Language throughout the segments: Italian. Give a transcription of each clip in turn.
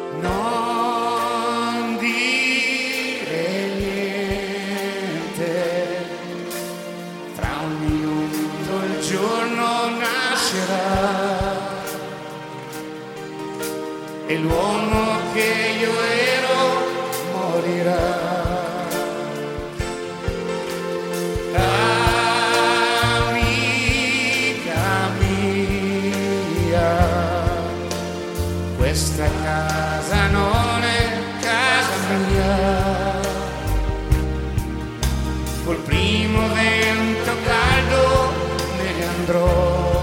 Non dire niente, fra un minuto il giorno nascerà e l'uomo che io ero morirà. Questa casa non è casa mia, col primo vento caldo me ne andrò.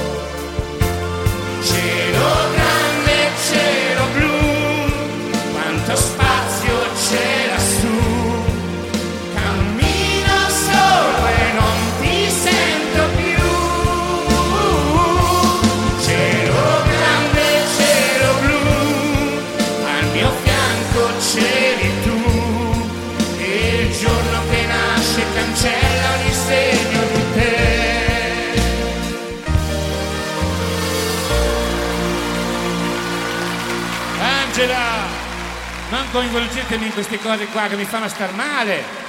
Cielo grande, cielo blu, quanto spazio c'è lassù, cammino solo e non ti sento più. C'eri tu, e il giorno che nasce cancella ogni segno di te. Angela, non coinvolgetemi in queste cose qua che mi fanno star male.